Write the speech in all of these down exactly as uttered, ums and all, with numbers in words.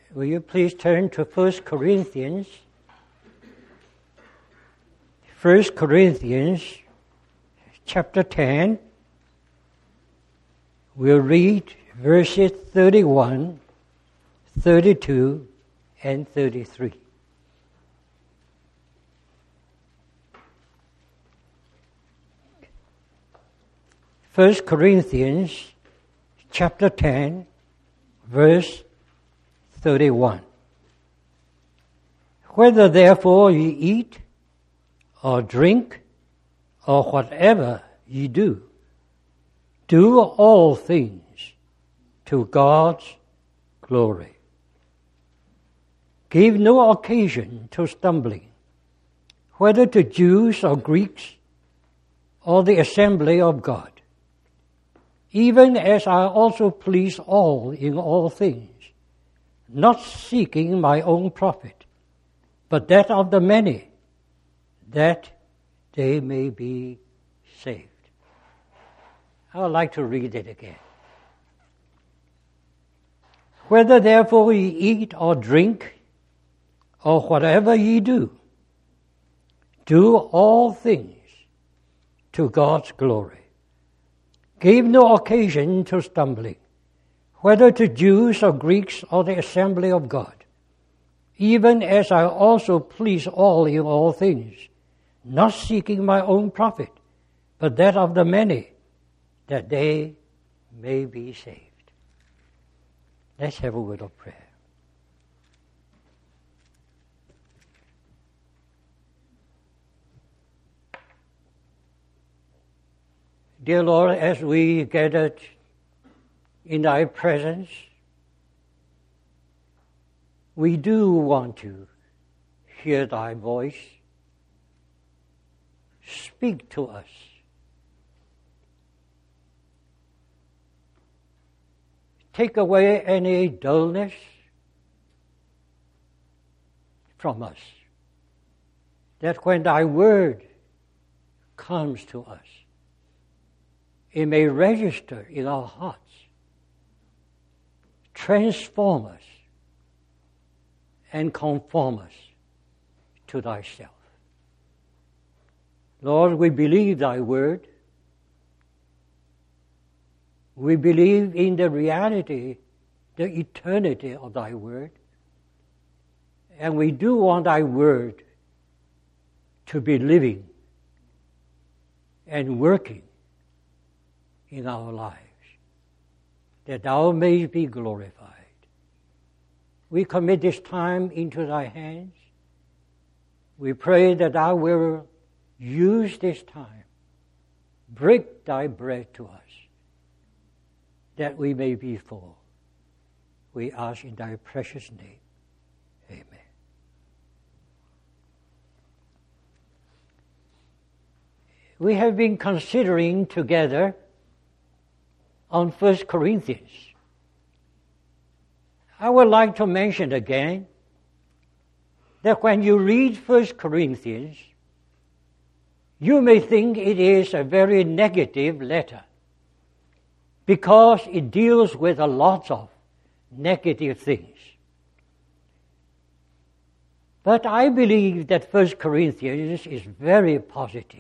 Will you please turn to First Corinthians? First Corinthians chapter ten. We'll read verses thirty-one, thirty-two, and thirty-three. First Corinthians chapter ten, verse thirty-one. Whether therefore ye eat or drink or whatever ye do, do all things to God's glory. Give no occasion to stumbling, whether to Jews or Greeks or the assembly of God, even as I also please all in all things, not seeking my own profit, but that of the many, that they may be saved. I would like to read it again. Whether therefore ye eat or drink, or whatever ye do, do all things to God's glory. Give no occasion to stumbling, whether to Jews or Greeks or the assembly of God, even as I also please all in all things, not seeking my own profit, but that of the many, that they may be saved. Let's have a word of prayer. Dear Lord, as we gathered in thy presence, we do want to hear thy voice. Speak to us. Take away any dullness from us, that when thy word comes to us, it may register in our hearts, transform us, and conform us to thyself. Lord, we believe thy word. We believe in the reality, the eternity of thy word. And we do want thy word to be living and working in our lives, that thou may be glorified. We commit this time into thy hands. We pray that thou will use this time, break thy bread to us, that we may be full. We ask in thy precious name. Amen. We have been considering together on First Corinthians. I would like to mention again that when you read First Corinthians, you may think it is a very negative letter because it deals with a lot of negative things. But I believe that First Corinthians is very positive,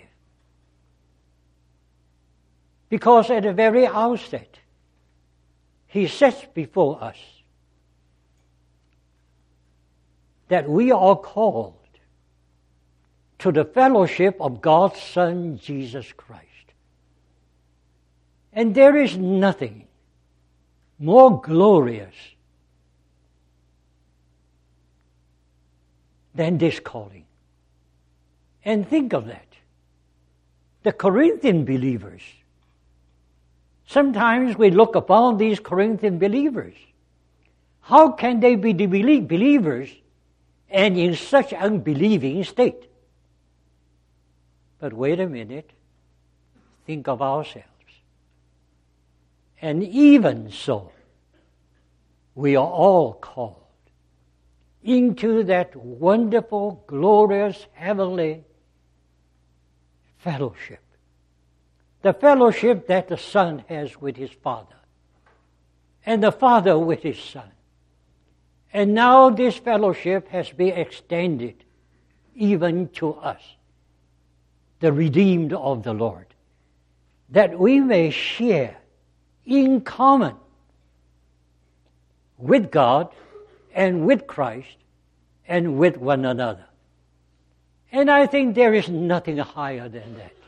because at the very outset, he sets before us that we are called to the fellowship of God's Son, Jesus Christ. And there is nothing more glorious than this calling. And think of that. The Corinthian believers, sometimes we look upon these Corinthian believers. How can they be the believers and in such unbelieving state? But wait a minute. Think of ourselves. And even so, we are all called into that wonderful, glorious, heavenly fellowship. The fellowship that the Son has with his Father, and the Father with his Son. And now this fellowship has been extended even to us, the redeemed of the Lord, that we may share in common with God and with Christ and with one another. And I think there is nothing higher than that.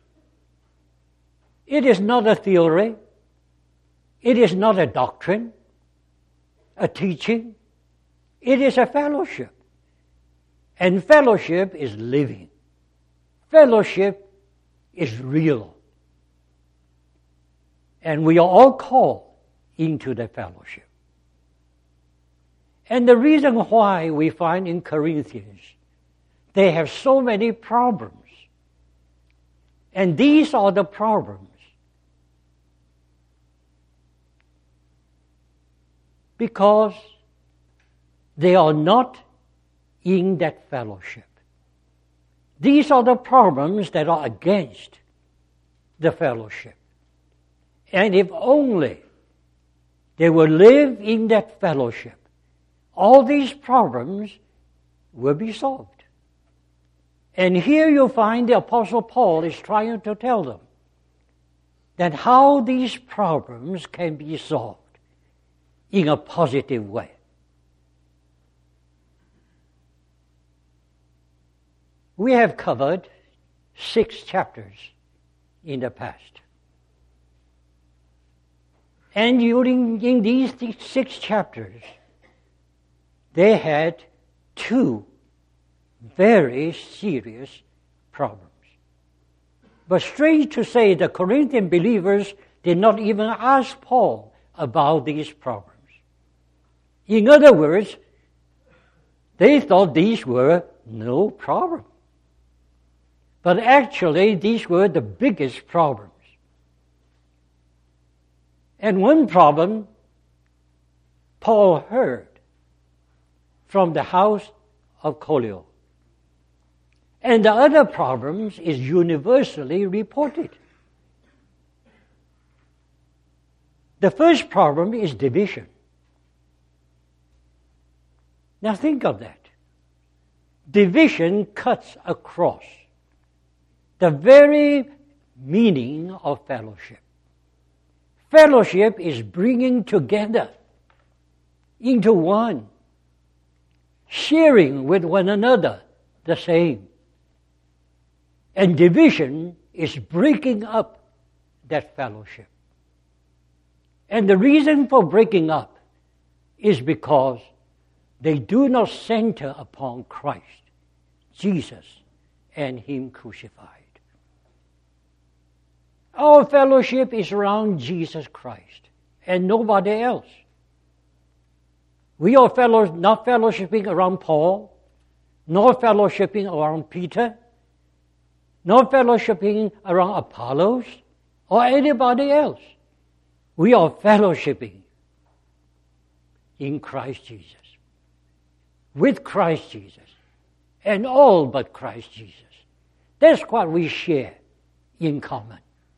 It is not a theory. It is not a doctrine, a teaching. It is a fellowship. And fellowship is living. Fellowship is real. And we are all called into the fellowship. And the reason why we find in Corinthians, they have so many problems. And these are the problems. Because they are not in that fellowship. These are the problems that are against the fellowship. And if only they will live in that fellowship, all these problems will be solved. And here you find the Apostle Paul is trying to tell them that how these problems can be solved in a positive way. We have covered six chapters in the past. And during in these six chapters, they had two very serious problems. But strange to say, the Corinthian believers did not even ask Paul about these problems. In other words, they thought these were no problem. But actually, these were the biggest problems. And one problem Paul heard from the house of Colio. And the other problems is universally reported. The first problem is division. Now think of that. Division cuts across the very meaning of fellowship. Fellowship is bringing together into one, sharing with one another the same. And division is breaking up that fellowship. And the reason for breaking up is because they do not center upon Christ, Jesus, and Him crucified. Our fellowship is around Jesus Christ and nobody else. We are fellow, not fellowshipping around Paul, nor fellowshipping around Peter, nor fellowshipping around Apollos or anybody else. We are fellowshipping in Christ Jesus, with Christ Jesus, and all but Christ Jesus. That's what we share in common.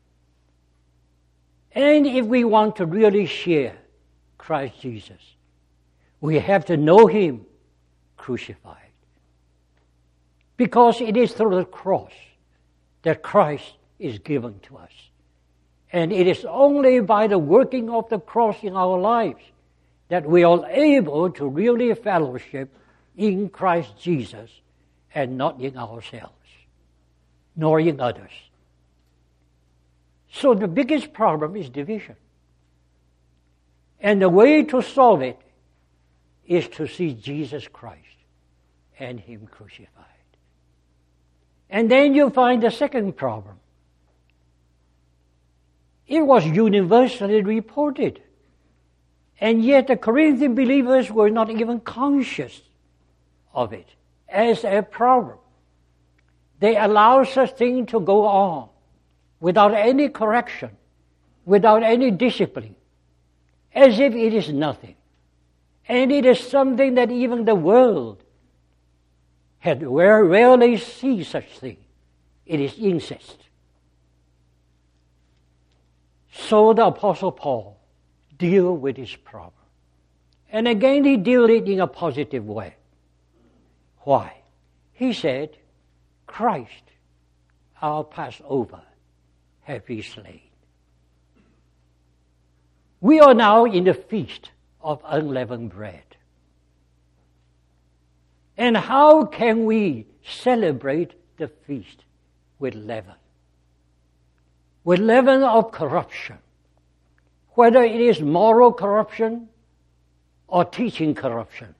And if we want to really share Christ Jesus, we have to know Him crucified. Because it is through the cross that Christ is given to us. And it is only by the working of the cross in our lives that we are able to really fellowship in Christ Jesus and not in ourselves, nor in others. So the biggest problem is division. And the way to solve it is to see Jesus Christ and Him crucified. And then you find the second problem. It was universally reported. And yet the Corinthian believers were not even conscious of it as a problem. They allowed such things to go on without any correction, without any discipline, as if it is nothing. And it is something that even the world had rarely seen such thing. It is incest. So the Apostle Paul deals with this problem. And again, he dealt it in a positive way. Why? He said, Christ, our Passover, have he slain. We are now in the feast of unleavened bread. And how can we celebrate the feast with leaven? With leaven of corruption. Whether it is moral corruption or teaching corruption.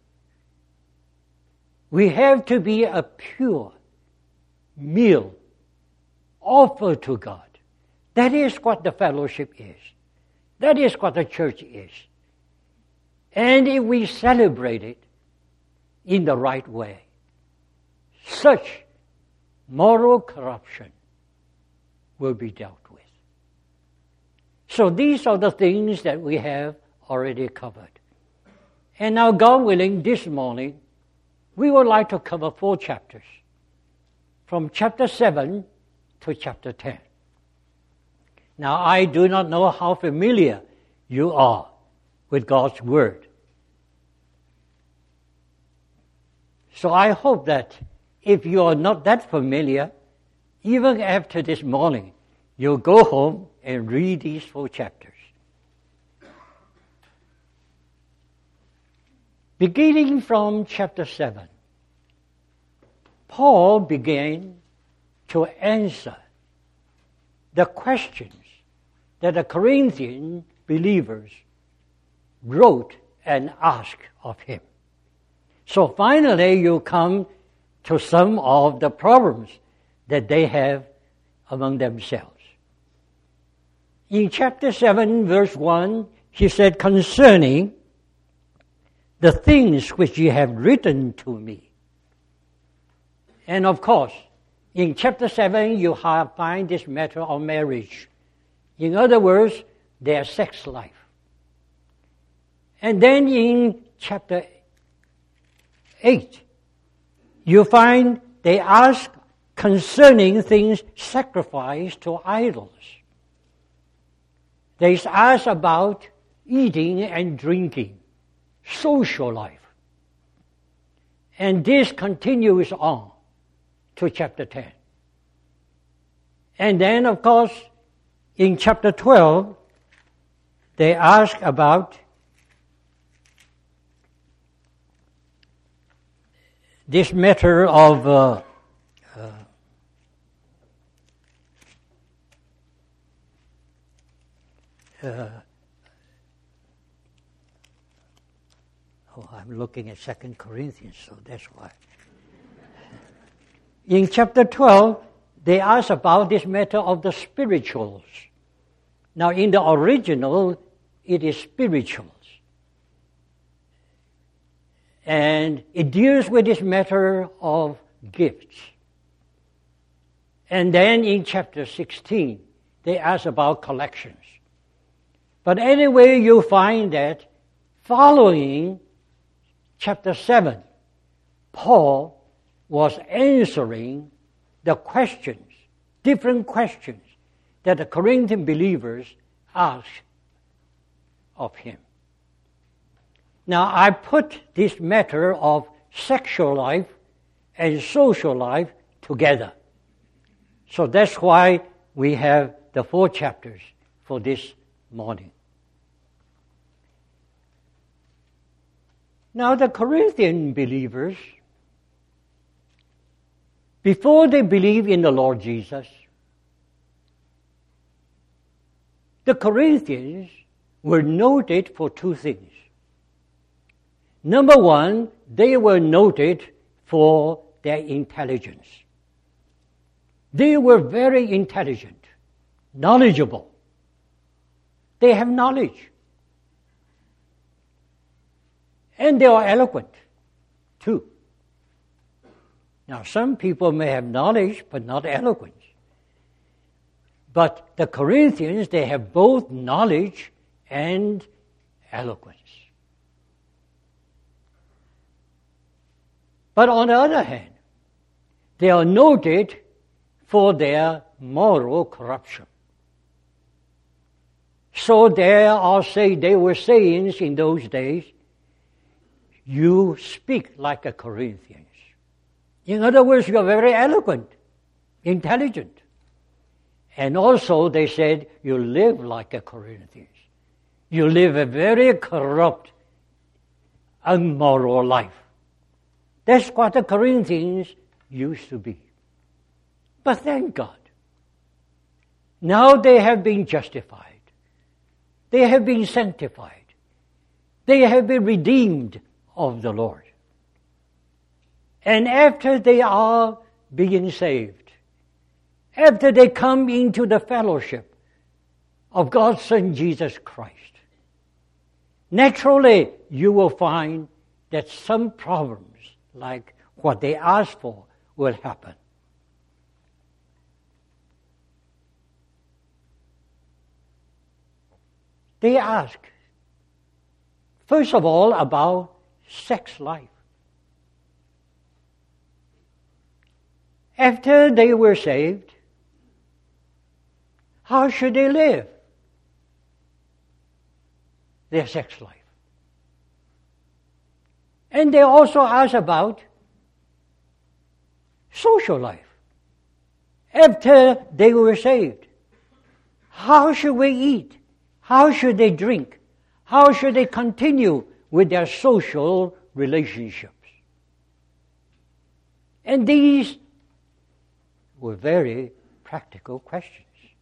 We have to be a pure meal offered to God. That is what the fellowship is. That is what the church is. And if we celebrate it in the right way, such moral corruption will be dealt with. So these are the things that we have already covered. And now, God willing, this morning, we would like to cover four chapters, from chapter seven to chapter ten. Now, I do not know how familiar you are with God's Word. So I hope that if you are not that familiar, even after this morning, you'll go home and read these four chapters. Beginning from chapter seven, Paul began to answer the questions that the Corinthian believers wrote and asked of him. So finally you come to some of the problems that they have among themselves. In chapter seven, verse one, he said, concerning the things which ye have written to me. And of course, in chapter seven, you have find this matter of marriage. In other words, their sex life. And then in chapter eight, you find they ask concerning things sacrificed to idols. They ask about eating and drinking, social life. And this continues on to chapter ten. And then, of course, in chapter twelve, they ask about this matter of uh, uh, uh, oh, I'm looking at Second Corinthians, so that's why. In chapter twelve, they ask about this matter of the spirituals. Now, in the original, it is spirituals. And it deals with this matter of gifts. And then in chapter sixteen, they ask about collections. But anyway, you find that following chapter seven, Paul was answering the questions, different questions that the Corinthian believers asked of him. Now, I put this matter of sexual life and social life together. So that's why we have the four chapters for this morning. Now, the Corinthian believers, before they believe in the Lord Jesus, the Corinthians were noted for two things. Number one, they were noted for their intelligence. They were very intelligent, knowledgeable. They have knowledge. And they are eloquent, too. Now, some people may have knowledge, but not eloquence. But the Corinthians, they have both knowledge and eloquence. But on the other hand, they are noted for their moral corruption. So there are say there were sayings in those days, you speak like a Corinthians. In other words, you are very eloquent, intelligent. And also they said, you live like a Corinthians. You live a very corrupt, immoral life. That's what the Corinthians used to be. But thank God, now they have been justified. They have been sanctified. They have been redeemed of the Lord. And after they are being saved, after they come into the fellowship of God's Son Jesus Christ, naturally you will find that some problems like what they asked for will happen. They ask, first of all, about sex life. After they were saved, how should they live their sex life? And they also ask about social life. After they were saved, how should we eat? How should they drink? How should they continue with their social relationships? And these were very practical questions.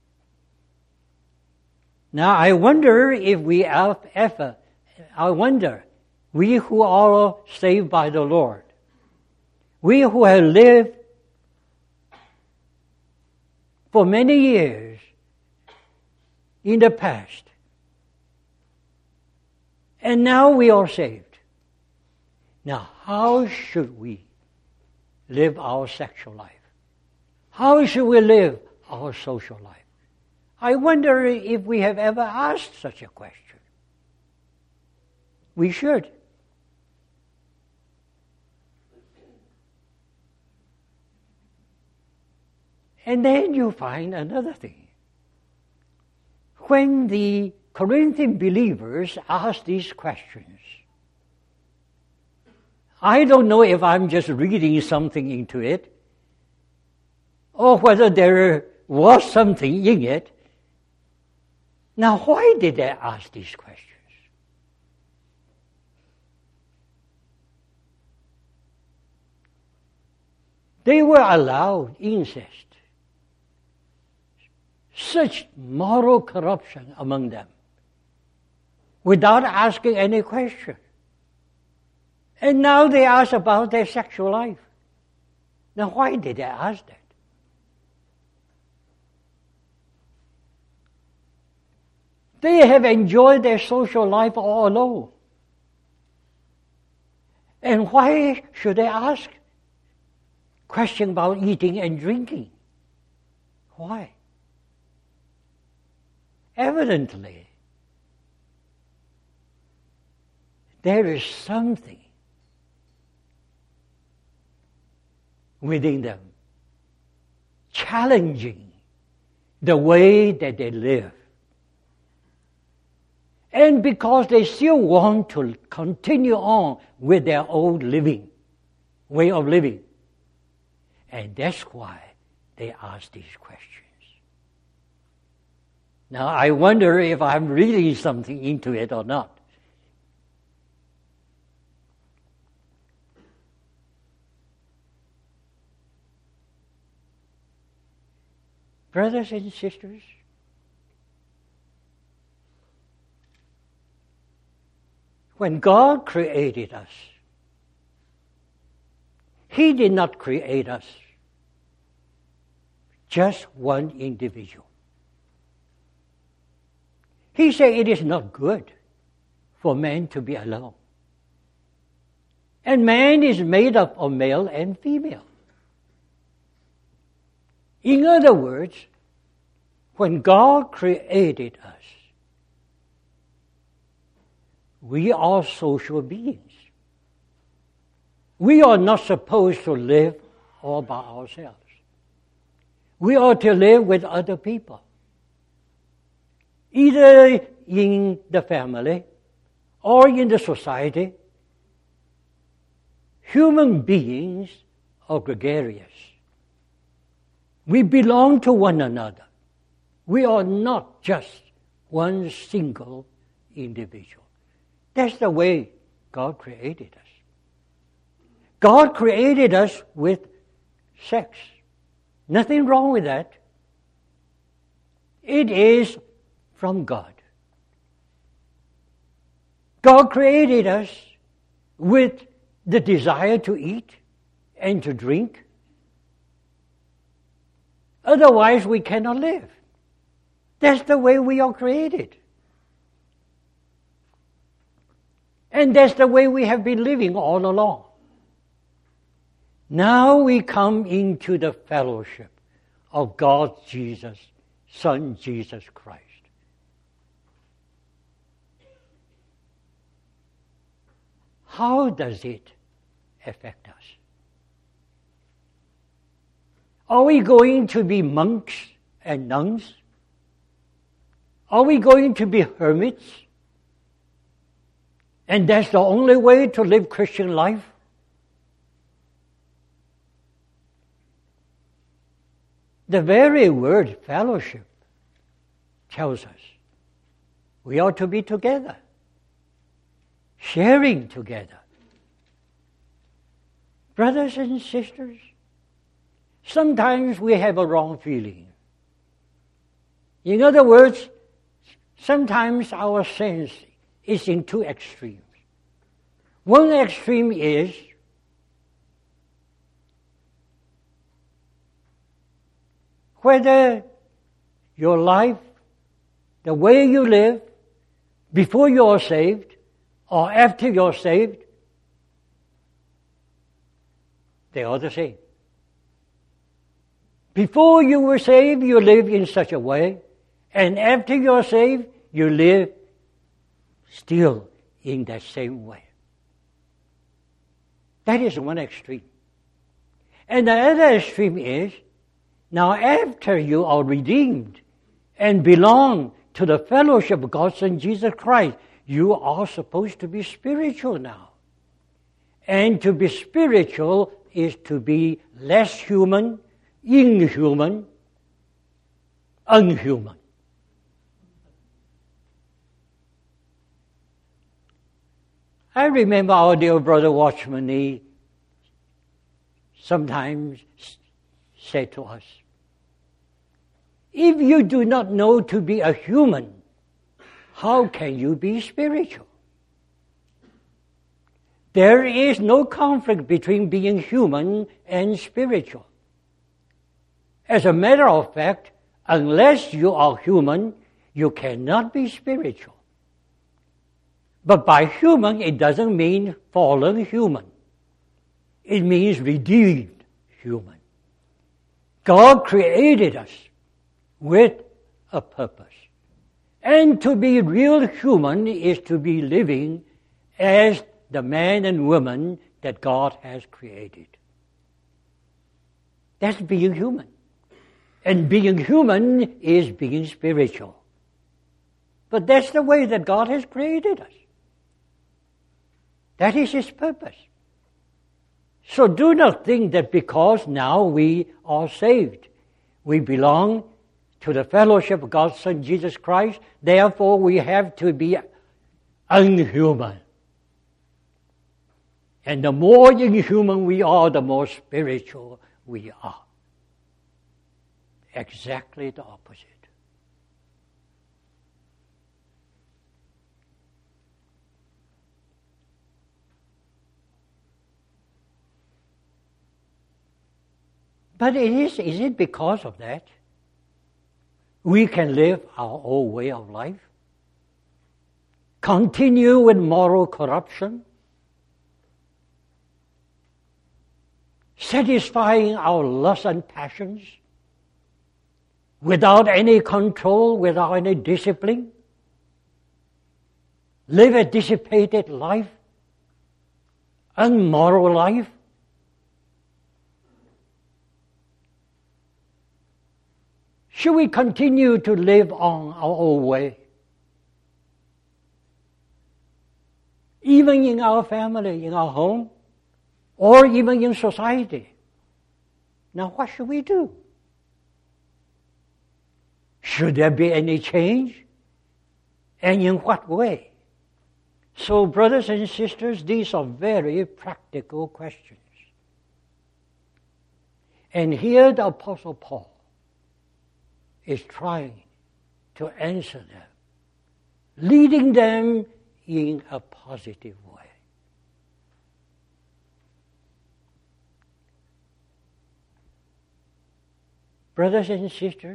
Now, I wonder if we have ever, I wonder, we who are saved by the Lord, we who have lived for many years in the past, and now we are saved. Now, how should we live our sexual life? How should we live our social life? I wonder if we have ever asked such a question. We should. And then you find another thing. When the Corinthian believers ask these questions, I don't know if I'm just reading something into it, or whether there was something in it. Now, why did they ask these questions? They were allowed incest, such moral corruption among them, without asking any question. And now they ask about their sexual life. Now, why did they ask that? They have enjoyed their social life all alone. And why should they ask question about eating and drinking? Why? Evidently, there is something within them challenging the way that they live. And because they still want to continue on with their old living, way of living. And that's why they ask these questions. Now, I wonder if I'm reading something into it or not. Brothers and sisters, when God created us, He did not create us just one individual. He said it is not good for man to be alone. And man is made up of male and female. In other words, when God created us, we are social beings. We are not supposed to live all by ourselves. We are to live with other people, either in the family or in the society human beings are gregarious. We belong to one another. We are not just one single individual. That's the way God created us. God created us with sex. Nothing wrong with that. It is from God. God created us with the desire to eat and to drink. Otherwise, we cannot live. That's the way we are created. And that's the way we have been living all along. Now we come into the fellowship of God's Jesus, Son Jesus Christ. How does it affect us? Are we going to be monks and nuns? Are we going to be hermits? And that's the only way to live Christian life? The very word fellowship tells us we ought to be together, sharing together. Brothers and sisters, sometimes we have a wrong feeling. In other words, sometimes our sense is in two extremes. One extreme is whether your life, the way you live, before you are saved or after you're saved, they are the same. Before you were saved, you lived in such a way, and after you're saved, you live still in that same way. That is one extreme. And the other extreme is, now after you are redeemed and belong to the fellowship of God's Son Jesus Christ, you are supposed to be spiritual now. And to be spiritual is to be less human, inhuman, unhuman. I remember our dear brother Watchman Nee sometimes said to us, if you do not know to be a human, how can you be spiritual? There is no conflict between being human and spiritual. As a matter of fact, unless you are human, you cannot be spiritual. But by human, it doesn't mean fallen human. It means redeemed human. God created us with a purpose. And to be real human is to be living as the man and woman that God has created. That's being human. And being human is being spiritual. But that's the way that God has created us. That is His purpose. So do not think that because now we are saved, we belong to the fellowship of God's Son Jesus Christ, therefore we have to be unhuman. And the more inhuman we are, the more spiritual we are. Exactly the opposite. But it is, is it because of that we can live our old way of life? Continue with moral corruption? Satisfying our lusts and passions? Without any control, without any discipline? Live a dissipated life? Unmoral life? Should we continue to live on our old way? Even in our family, in our home? or even in society. Now what should we do? Should there be any change? And in what way? So, brothers and sisters, these are very practical questions. And here the Apostle Paul is trying to answer them, leading them in a positive way. Brothers and sisters,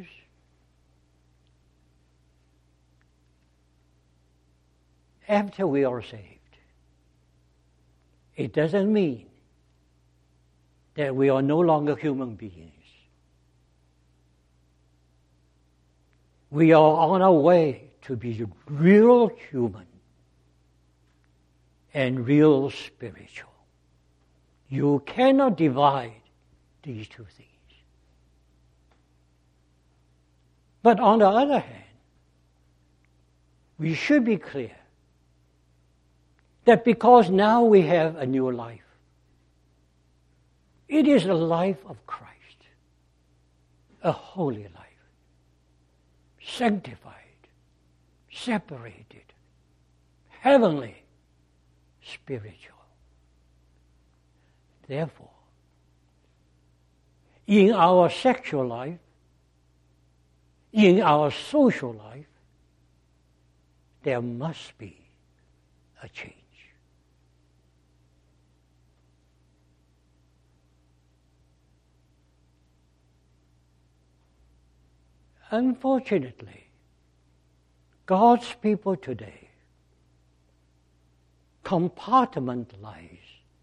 after we are saved, it doesn't mean that we are no longer human beings. We are on our way to be real human and real spiritual. You cannot divide these two things. But on the other hand, we should be clear that because now we have a new life, it is the life of Christ, a holy life, sanctified, separated, heavenly, spiritual. Therefore, in our sexual life, in our social life, there must be a change. Unfortunately, God's people today compartmentalize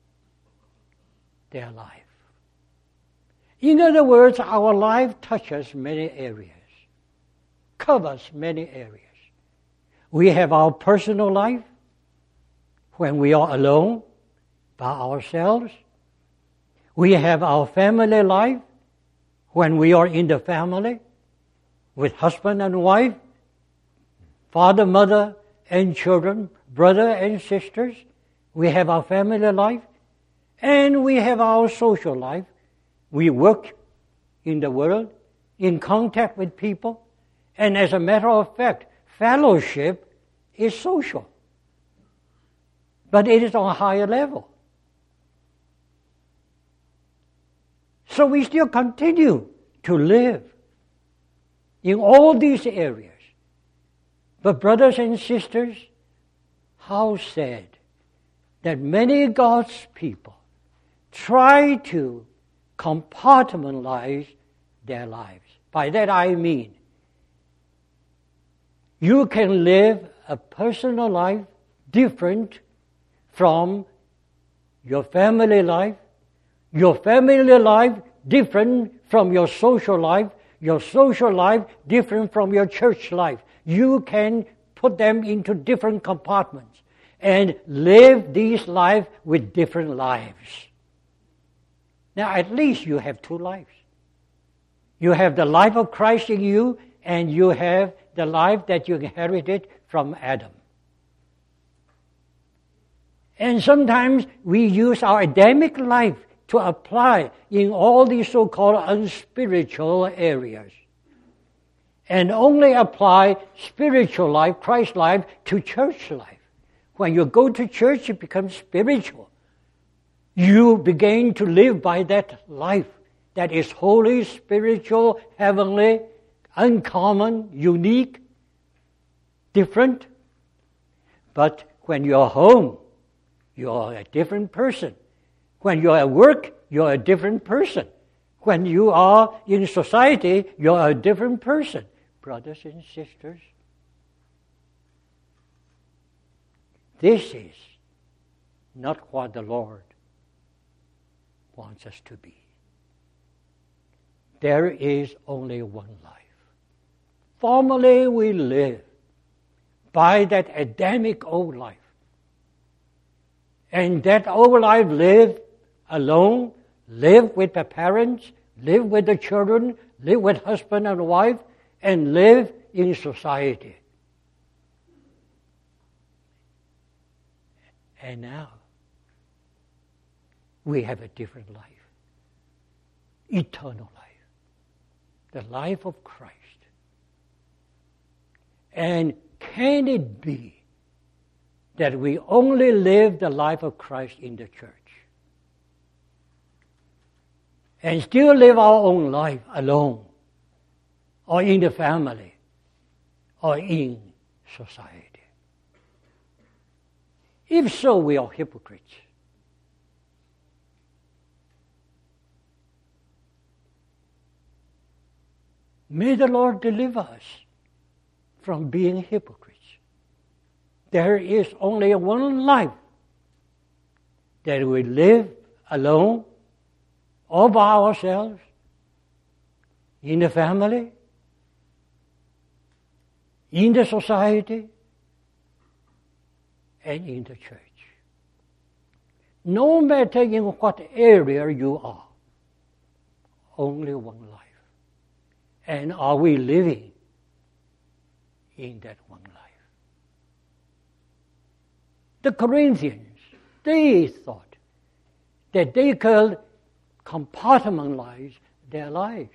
their life. In other words, our life touches many areas, covers many areas. We have our personal life when we are alone by ourselves. We have our family life when we are in the family with husband and wife, father, mother, and children, brother and sisters. We have our family life, and we have our social life. We work in the world, in contact with people, and as a matter of fact, fellowship is social. But it is on a higher level. So we still continue to live in all these areas. But brothers and sisters, how sad that many God's people try to compartmentalize their lives. By that I mean, you can live a personal life different from your family life, your family life different from your social life, your social life different from your church life. You can put them into different compartments and live these lives with different lives. Now at least you have two lives. You have the life of Christ in you, and you have the life that you inherited from Adam. And sometimes we use our Adamic life to apply in all these so-called unspiritual areas, and only apply spiritual life, Christ life, to church life. When you go to church, it becomes spiritual. You begin to live by that life that is holy, spiritual, heavenly, uncommon, unique, different. But when you're home, you're a different person. When you're at work, you're a different person. When you are in society, you're a different person. Brothers and sisters, this is not what the Lord wants us to be. There is only one life. Formerly we lived by that Adamic old life. And that old life lived alone, live with the parents, live with the children, live with husband and wife, and live in society. And now, we have a different life. Eternal life. The life of Christ. And can it be that we only live the life of Christ in the church and still live our own life alone, or in the family, or in society? If so, we are hypocrites. May the Lord deliver us from being hypocrites. There is only one life that we live alone, all by ourselves, in the family, in the society, and in the church. No matter in what area you are, only one life. And are we living in that one life? The Corinthians, they thought that they could compartmentalize their lives.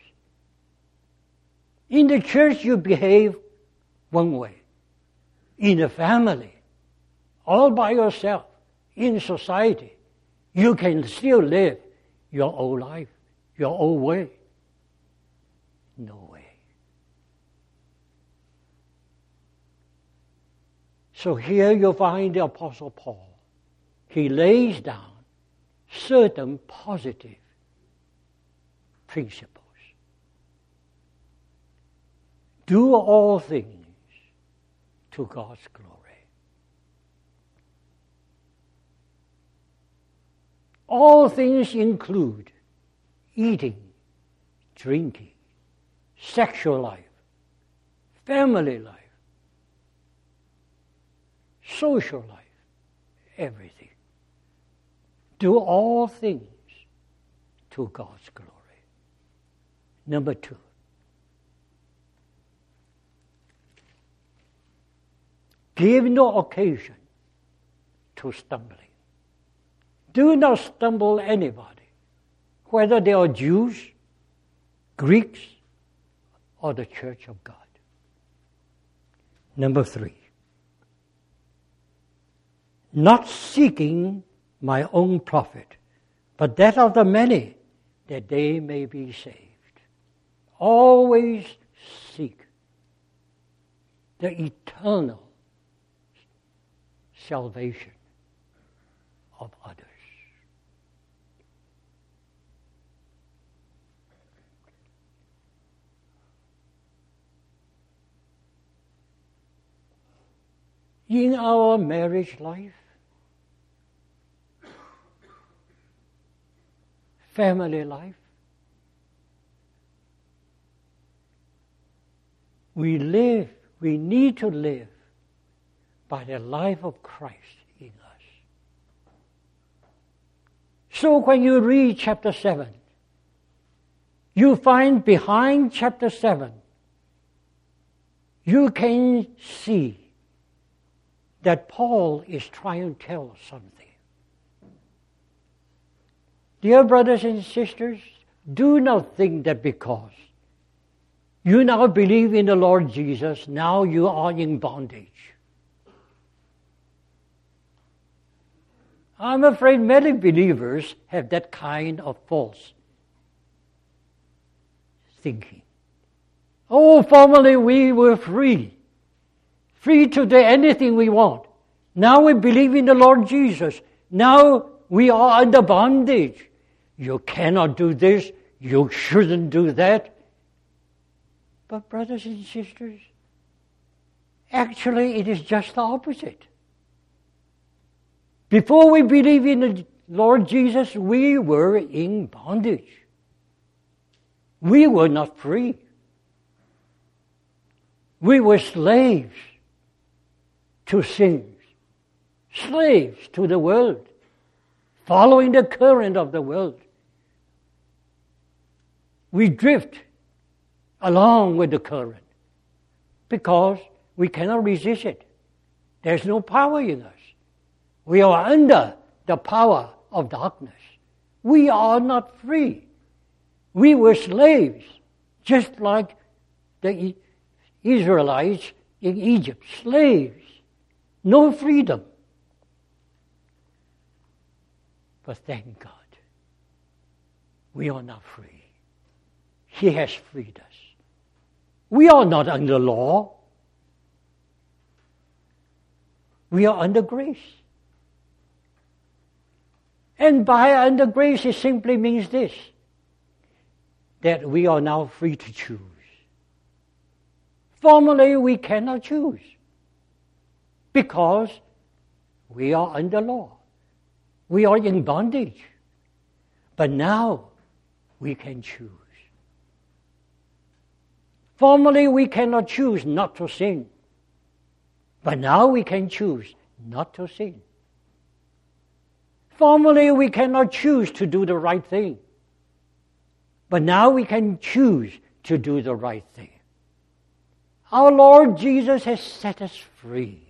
In the church you behave one way. In the family, all by yourself, in society, you can still live your own life, your own way. No way. So here you find the Apostle Paul. He lays down certain positive principles. Do all things to God's glory. All things include eating, drinking, sexual life, family life, social life, everything. Do all things to God's glory. Number two, give no occasion to stumbling. Do not stumble anybody, whether they are Jews, Greeks, or the church of God. Number three, not seeking my own profit, but that of the many, that they may be saved. Always seek the eternal salvation of others. In our marriage life, family life, we live, we need to live by the life of Christ in us. So when you read chapter seven, you find behind chapter seven, you can see that Paul is trying to tell something. Dear brothers and sisters, do not think that because you now believe in the Lord Jesus, now you are in bondage. I'm afraid many believers have that kind of false thinking. Oh, formerly we were free. Free to do anything we want. Now we believe in the Lord Jesus. Now we are under bondage. You cannot do this. You shouldn't do that. But brothers and sisters, actually it is just the opposite. Before we believe in the Lord Jesus, we were in bondage. We were not free. We were slaves to sin, slaves to the world, following the current of the world. We drift along with the current because we cannot resist it. There's no power in us. We are under the power of darkness. We are not free. We were slaves, just like the Israelites in Egypt, slaves, no freedom. But thank God, we are not free. He has freed us. We are not under law. We are under grace. And by under grace, it simply means this, that we are now free to choose. Formerly, we cannot choose because we are under law. We are in bondage. But now, we can choose. Formerly, we cannot choose not to sin. But now we can choose not to sin. Formerly, we cannot choose to do the right thing. But now we can choose to do the right thing. Our Lord Jesus has set us free.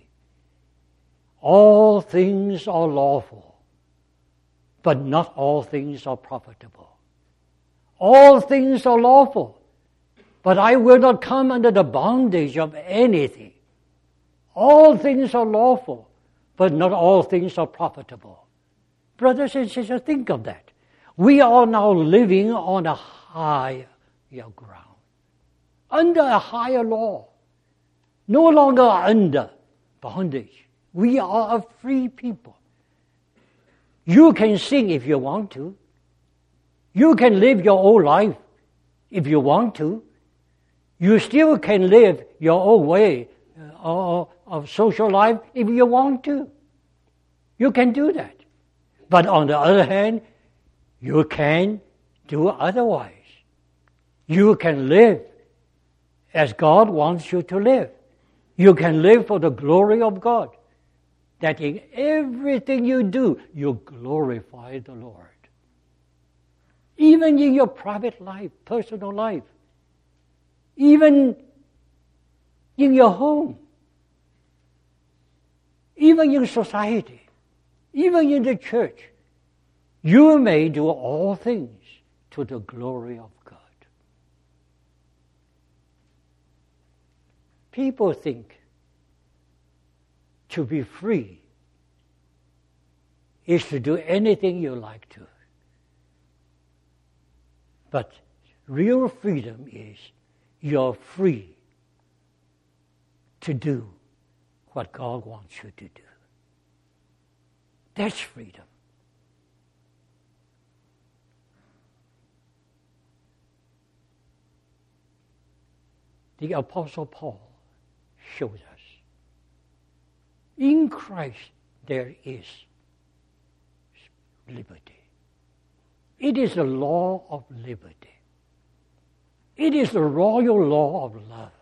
All things are lawful, but not all things are profitable. All things are lawful, but I will not come under the bondage of anything. All things are lawful, but not all things are profitable. Brothers and sisters, think of that. We are now living on a higher ground, under a higher law, no longer under bondage. We are a free people. You can sing if you want to. You can live your own life if you want to. You still can live your own way uh, of social life if you want to. You can do that. But on the other hand, you can do otherwise. You can live as God wants you to live. You can live for the glory of God. That in everything you do, you glorify the Lord. Even in your private life, personal life, even in your home, even in society, even in the church, you may do all things to the glory of God. People think to be free is to do anything you like to. But real freedom is you're free to do what God wants you to do. That's freedom. The Apostle Paul shows us. In Christ there is liberty. It is the law of liberty. It is the royal law of love.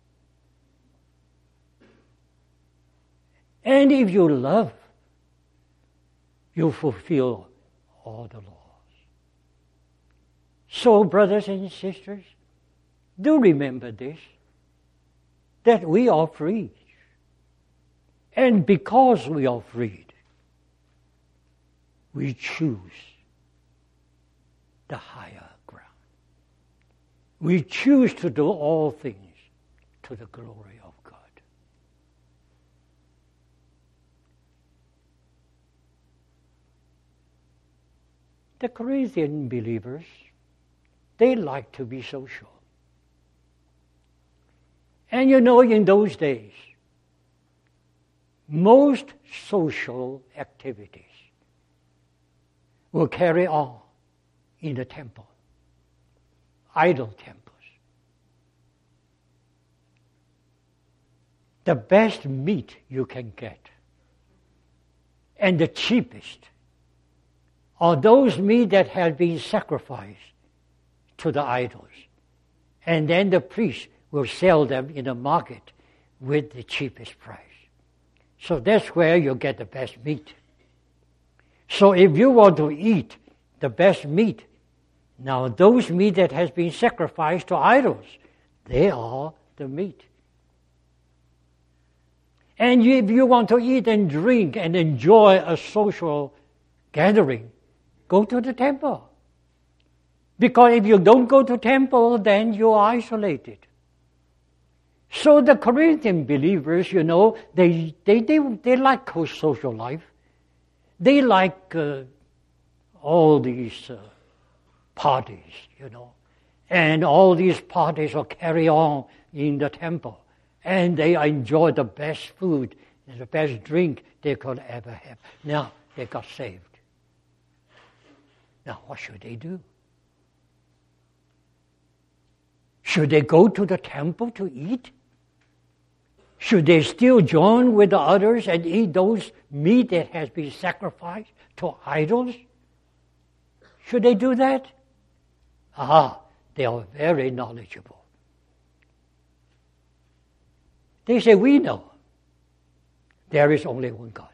And if you love, you fulfill all the laws. So, brothers and sisters, do remember this, that we are free. And because we are freed, we choose the higher ground. We choose to do all things to the glory of God. The Corinthian believers, they like to be social. And you know, in those days, most social activities were carried on in the temple, idol temples. The best meat you can get and the cheapest are those meat that have been sacrificed to the idols. And then the priest will sell them in the market with the cheapest price. So that's where you get the best meat. So if you want to eat the best meat, now those meat that has been sacrificed to idols, they are the meat. And if you want to eat and drink and enjoy a social gathering, Go to the temple. Because if you don't go to temple, then you're isolated. So the Corinthian believers, you know, they they they, they like social life. They like uh, all these uh, parties, you know. And all these parties will carry on in the temple. And they enjoy the best food and the best drink they could ever have. Now, they got saved. Now, what should they do? Should they go to the temple to eat? Should they still join with the others and eat those meat that has been sacrificed to idols? Should they do that? Ah, they are very knowledgeable. They say, we know there is only one God.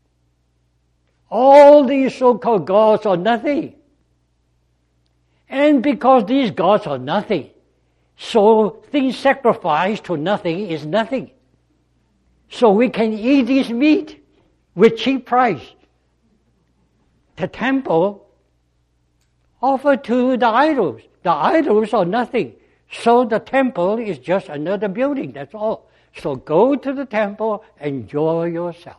All these so-called gods are nothing. And because these gods are nothing, so things sacrificed to nothing is nothing. So we can eat this meat with cheap price. The temple offered to the idols. The idols are nothing. So the temple is just another building, that's all. So go to the temple, enjoy yourself.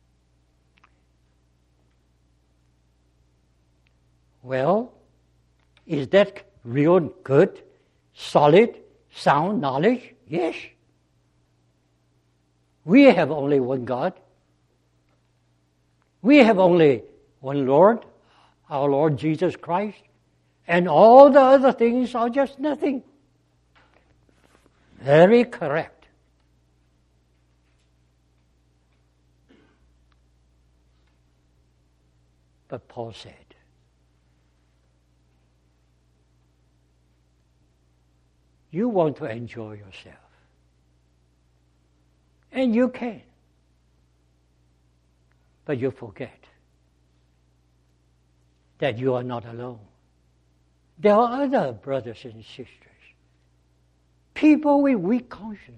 Well, is that real good, solid, sound knowledge? Yes. We have only one God. We have only one Lord, our Lord Jesus Christ. And all the other things are just nothing. Very correct. But Paul said, you want to enjoy yourself. And you can. But you forget that you are not alone. There are other brothers and sisters, people with weak conscience.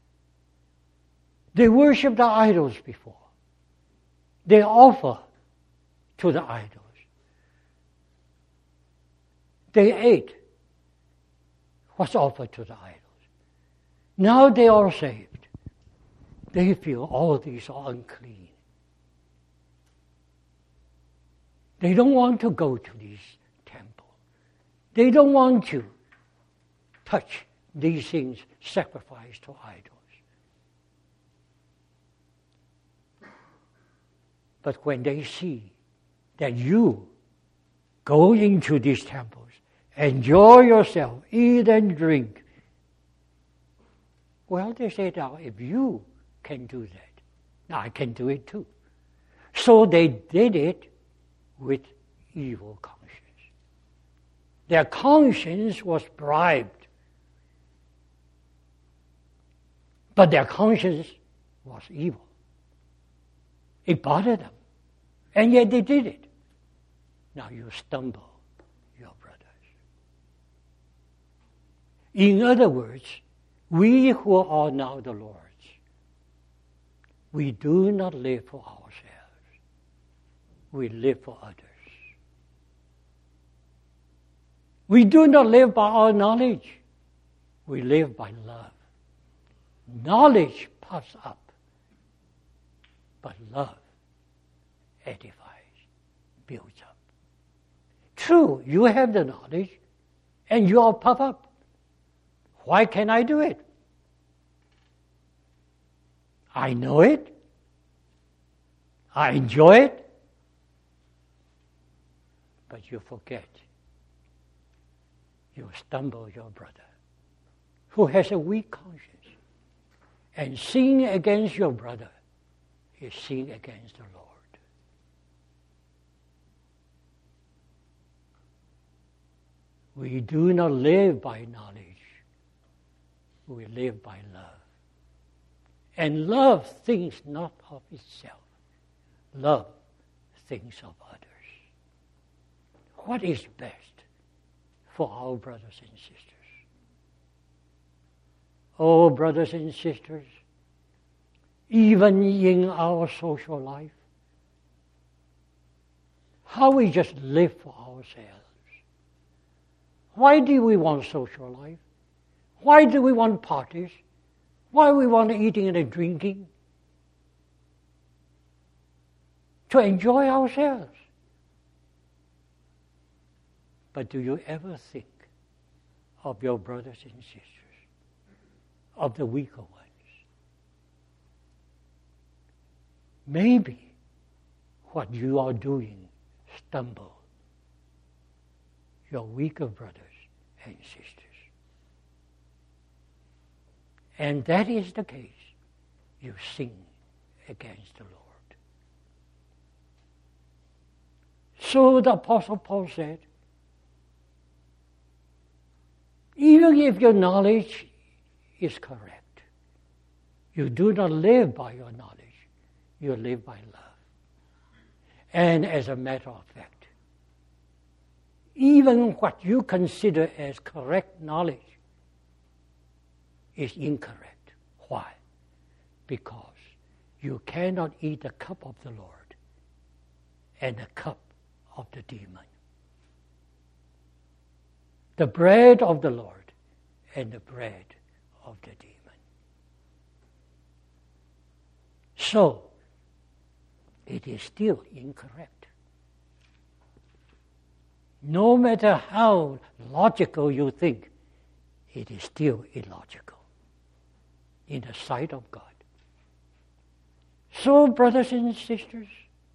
They worship the idols before. They offer to the idols. They ate what's offered to the idols. Now they are saved. They feel all these are unclean. They don't want to go to these temples. They don't want to touch these things sacrificed to idols. But when they see that you go into these temples, enjoy yourself, eat and drink, well, they say, now, if you can do that, now I can do it too. So they did it with evil conscience. Their conscience was bribed. But their conscience was evil. It bothered them. And yet they did it. Now you stumble, your brothers. In other words, we who are now the Lord's, we do not live for ourselves. We live for others. We do not live by our knowledge. We live by love. Knowledge puffs up, but love edifies, builds up. True, you have the knowledge, and you are puffed up. Why can't I do it? I know it. I enjoy it. But you forget. You stumble your brother who has a weak conscience. And sin against your brother is sin against the Lord. We do not live by knowledge. We live by love. And love thinks not of itself. Love thinks of others. What is best for our brothers and sisters? Oh, brothers and sisters, even in our social life, how we just live for ourselves. Why do we want social life? Why do we want parties? Why do we want eating and drinking? To enjoy ourselves. But do you ever think of your brothers and sisters, of the weaker ones? Maybe what you are doing stumble your weaker brothers and sisters. And that is the case. You sin against the Lord. So the Apostle Paul said, even if your knowledge is correct, you do not live by your knowledge. You live by love. And as a matter of fact, even what you consider as correct knowledge is incorrect. Why? Because you cannot eat the cup of the Lord and the cup of the demon. The bread of the Lord and the bread of the demon. So, it is still incorrect. No matter how logical you think, it is still illogical in the sight of God. So, brothers and sisters,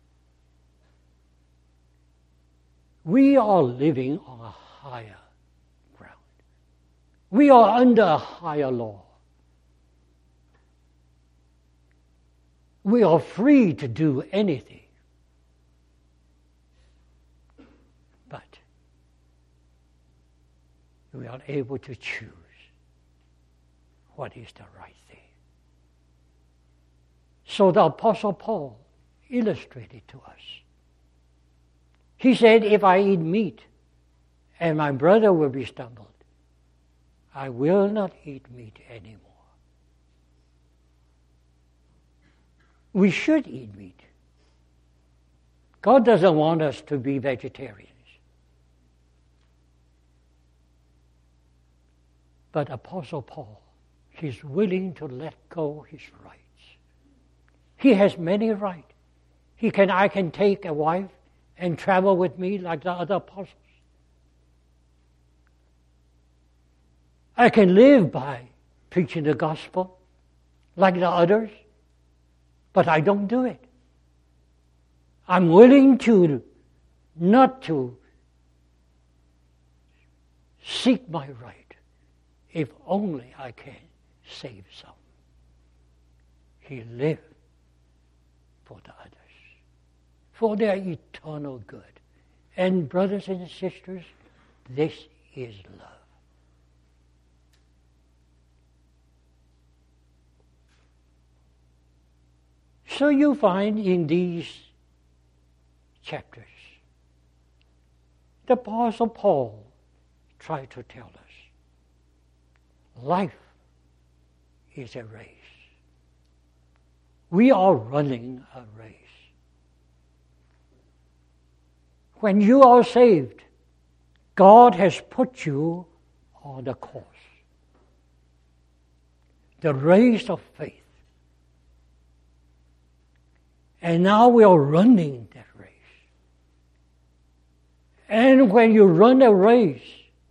we are living on a higher ground. We are under a higher law. We are free to do anything. But we are able to choose what is the right thing. So the Apostle Paul illustrated to us. He said, if I eat meat and my brother will be stumbled, I will not eat meat anymore. We should eat meat. God doesn't want us to be vegetarians. But Apostle Paul, he's willing to let go his rights. He has many rights. He can, I can take a wife and travel with me like the other apostles. I can live by preaching the gospel like the others, but I don't do it. I'm willing to not to seek my right if only I can save some. He lived for the others, for their eternal good. And brothers and sisters, this is love. So you find in these chapters, the Apostle Paul tried to tell us, life is a race. We are running a race. When you are saved, God has put you on the course, the race of faith. And now we are running that race. And when you run a race,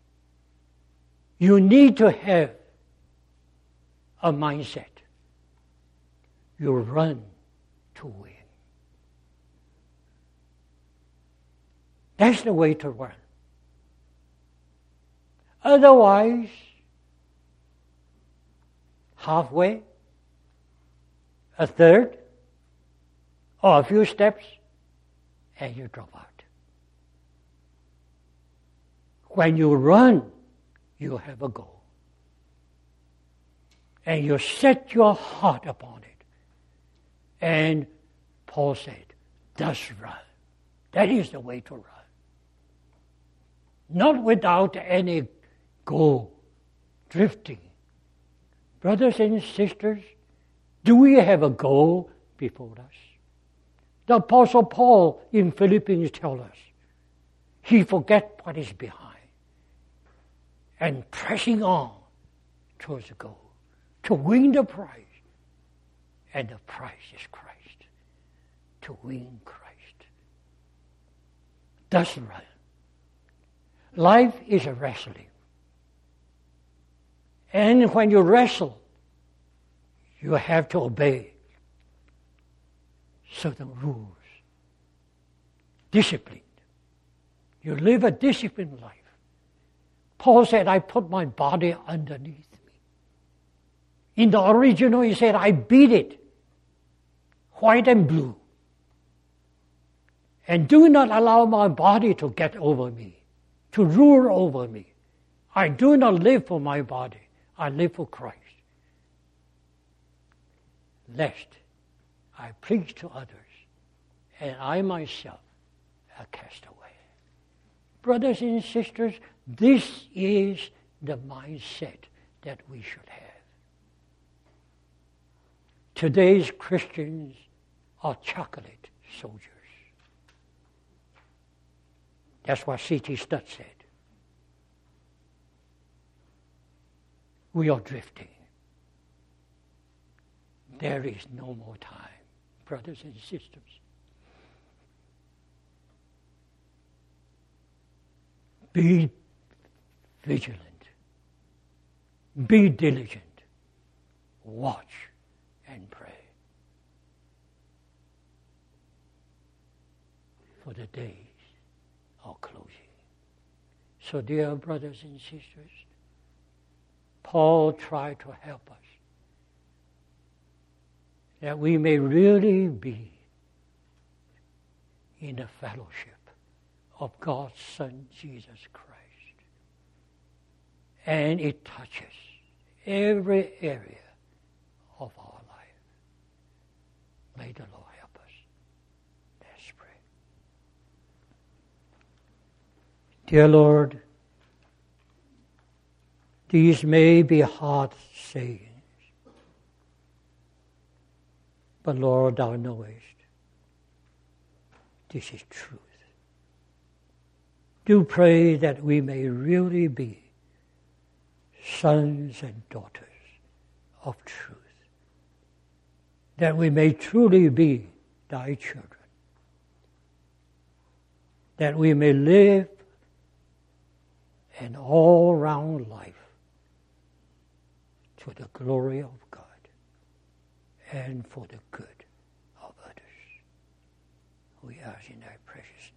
you need to have a mindset. You run to win. That's the way to run. Otherwise, halfway, a third, or a few steps, and you drop out. When you run, you have a goal. And you set your heart upon it. And Paul said, thus run. That is the way to run. Not without any goal, drifting. Brothers and sisters, do we have a goal before us? The Apostle Paul in Philippians tells us, he forget what is behind and pressing on towards the goal to win the prize. And the prize is Christ. To win Christ. That's right. Life is a wrestling. And when you wrestle, you have to obey certain rules. Disciplined. You live a disciplined life. Paul said, I put my body underneath me. In the original, he said, I beat it, white and blue. And do not allow my body to get over me, to rule over me. I do not live for my body. I live for Christ. Lest I preach to others, and I myself are cast away. Brothers and sisters, this is the mindset that we should have. Today's Christians are chocolate soldiers. That's what C T Studd said. We are drifting. There is no more time, brothers and sisters. Be vigilant. Be diligent. Watch and pray. For the days are closing. So, dear brothers and sisters, Paul tried to help us that we may really be in the fellowship of God's Son, Jesus Christ. And it touches every area of our life. May the Lord help us. Let's pray. Dear Lord, these may be hard sayings, but Lord, thou knowest this is truth. Do pray that we may really be sons and daughters of truth, that we may truly be thy children, that we may live an all-round life to the glory of God and for the good of others. We ask in thy precious name.